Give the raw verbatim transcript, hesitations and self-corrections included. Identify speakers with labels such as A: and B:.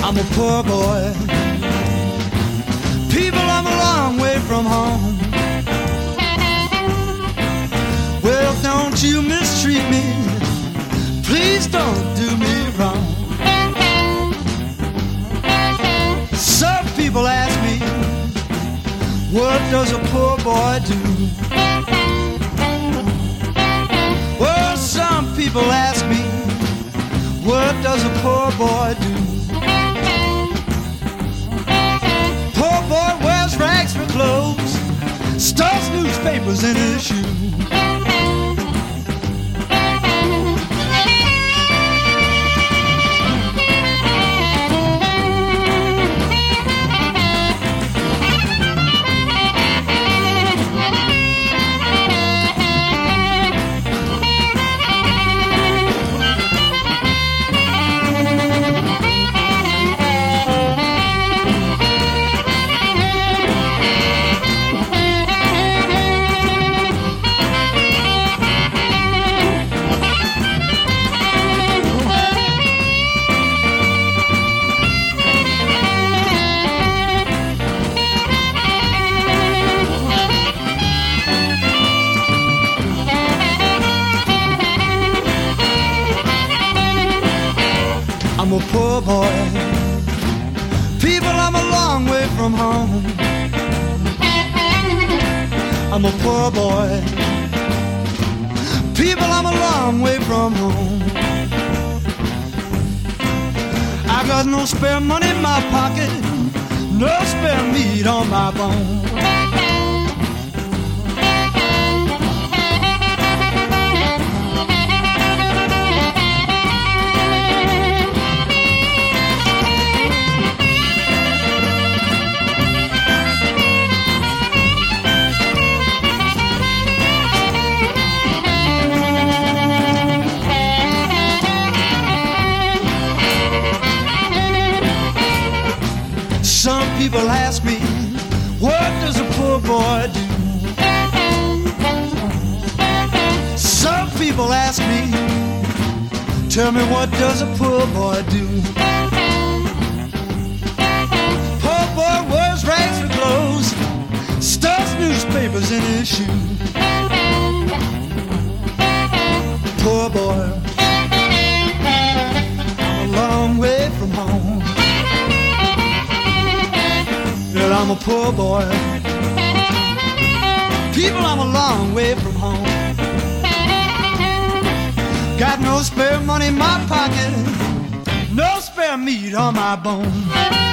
A: I'm a poor boy. People, I'm a long way from home. Well, don't you mistreat me. Please don't do me wrong. Some people ask me, what does a poor boy do? Well, some people ask me, what does a poor boy do? Poor boy wears rags for clothes, stuffs newspapers in his shoes. I'm a poor boy. People, I'm a long way from home. I'm a poor boy. People, I'm a long way from home. I got no spare money in my pocket, no spare meat on my bone. Some people ask me, what does a poor boy do? Some people ask me, tell me, what does a poor boy do? Poor boy wears rags for clothes, stuffs newspapers in his shoes. Poor boy, I'm a long way from home. I'm a poor boy. People, I'm a long way from home. Got no spare money in my pocket, no spare meat on my bone.